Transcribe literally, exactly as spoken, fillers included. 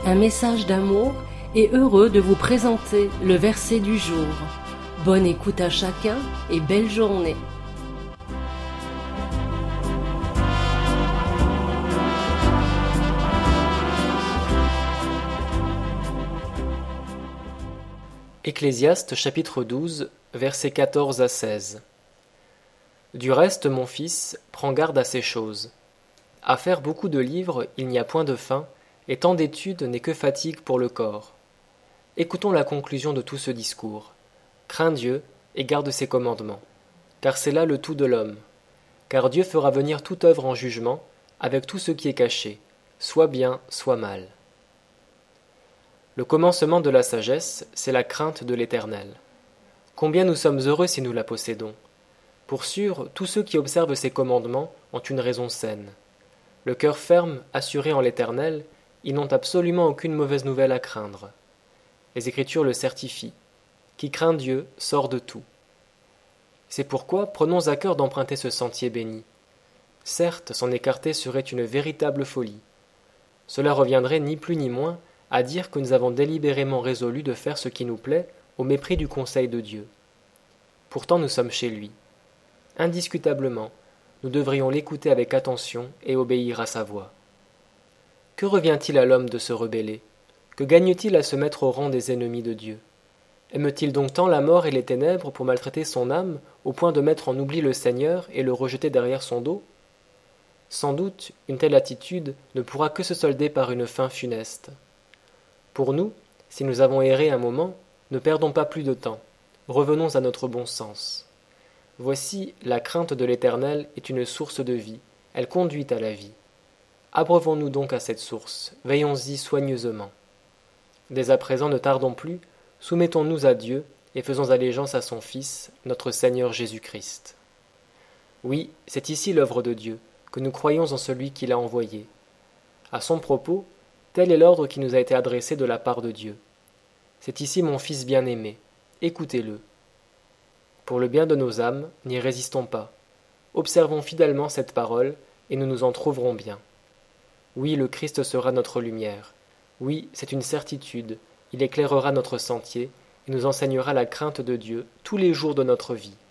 un message d'amour et heureux de vous présenter le verset du jour. Bonne écoute à chacun et belle journée. Ecclésiaste chapitre douze, versets quatorze à seize. Du reste, mon fils, prends garde à ces choses. À faire beaucoup de livres, il n'y a point de fin, et tant d'études n'est que fatigue pour le corps. Écoutons la conclusion de tout ce discours. Crains Dieu et garde ses commandements, car c'est là le tout de l'homme. Car Dieu fera venir toute œuvre en jugement, avec tout ce qui est caché, soit bien, soit mal. Le commencement de la sagesse, c'est la crainte de l'Éternel. Combien nous sommes heureux si nous la possédons. Pour sûr, tous ceux qui observent ses commandements ont une raison saine. Le cœur ferme, assuré en l'Éternel, ils n'ont absolument aucune mauvaise nouvelle à craindre. Les Écritures le certifient. Qui craint Dieu sort de tout. C'est pourquoi prenons à cœur d'emprunter ce sentier béni. Certes, s'en écarter serait une véritable folie. Cela reviendrait ni plus ni moins à dire que nous avons délibérément résolu de faire ce qui nous plaît au mépris du conseil de Dieu. Pourtant nous sommes chez lui. Indiscutablement, nous devrions l'écouter avec attention et obéir à sa voix. Que revient-il à l'homme de se rebeller? Que gagne-t-il à se mettre au rang des ennemis de Dieu? Aime-t-il donc tant la mort et les ténèbres pour maltraiter son âme au point de mettre en oubli le Seigneur et le rejeter derrière son dos? Sans doute, une telle attitude ne pourra que se solder par une fin funeste. Pour nous, si nous avons erré un moment, ne perdons pas plus de temps. Revenons à notre bon sens. Voici, la crainte de l'Éternel est une source de vie, elle conduit à la vie. Abreuvons-nous donc à cette source, veillons-y soigneusement. Dès à présent, ne tardons plus, soumettons-nous à Dieu et faisons allégeance à son Fils, notre Seigneur Jésus-Christ. Oui, c'est ici l'œuvre de Dieu, que nous croyons en celui qui l'a envoyé. À son propos, tel est l'ordre qui nous a été adressé de la part de Dieu. C'est ici mon Fils bien-aimé, écoutez-le. Pour le bien de nos âmes, n'y résistons pas. Observons fidèlement cette parole, et nous nous en trouverons bien. Oui, le Christ sera notre lumière. Oui, c'est une certitude, il éclairera notre sentier, et nous enseignera la crainte de Dieu tous les jours de notre vie.